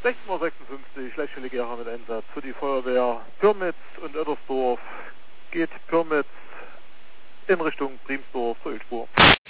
16:56 Uhr, Leichtstelligerer mit Einsatz für die Feuerwehr Pirmitz und Oedersdorf. Geht Pirmitz in Richtung Priemsdorf zur Ölspur.